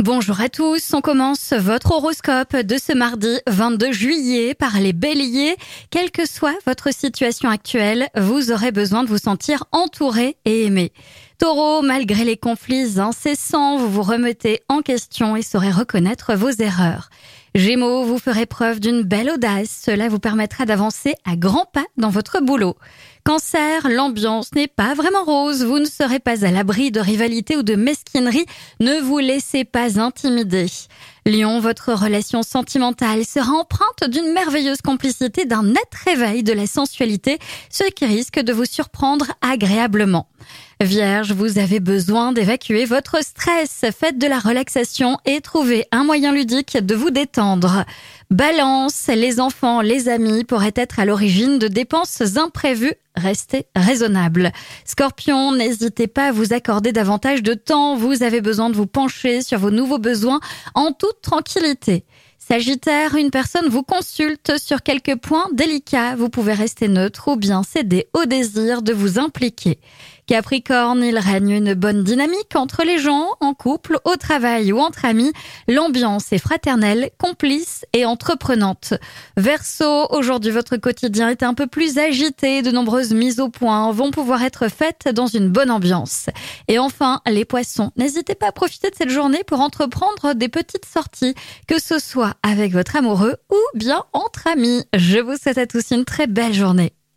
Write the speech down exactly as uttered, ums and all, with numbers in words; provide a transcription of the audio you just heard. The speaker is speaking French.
Bonjour à tous, on commence votre horoscope de ce mardi vingt-deux juillet par les béliers. Quelle que soit votre situation actuelle, vous aurez besoin de vous sentir entouré et aimé. Taureau, malgré les conflits incessants, vous vous remettez en question et saurez reconnaître vos erreurs. Gémeaux, vous ferez preuve d'une belle audace, cela vous permettra d'avancer à grands pas dans votre boulot. Cancer, l'ambiance n'est pas vraiment rose, vous ne serez pas à l'abri de rivalité ou de mesquinerie, ne vous laissez pas intimider. Lion, votre relation sentimentale sera empreinte d'une merveilleuse complicité, d'un net réveil de la sensualité, ce qui risque de vous surprendre agréablement. Vierge, vous avez besoin d'évacuer votre stress, faites de la relaxation et trouvez un moyen ludique de vous détendre. Balance, les enfants, les amis pourraient être à l'origine de dépenses imprévues, restez raisonnable. Scorpion, n'hésitez pas à vous accorder davantage de temps, vous avez besoin de vous pencher sur vos nouveaux besoins en toute tranquillité. Sagittaire, une personne vous consulte sur quelques points délicats. Vous pouvez rester neutre ou bien céder au désir de vous impliquer. Capricorne, il règne une bonne dynamique entre les gens, en couple, au travail ou entre amis. L'ambiance est fraternelle, complice et entreprenante. Verseau, aujourd'hui votre quotidien est un peu plus agité. De nombreuses mises au point vont pouvoir être faites dans une bonne ambiance. Et enfin, les poissons, n'hésitez pas à profiter de cette journée pour entreprendre des petites sorties, que ce soit avec votre amoureux ou bien entre amis. Je vous souhaite à tous une très belle journée.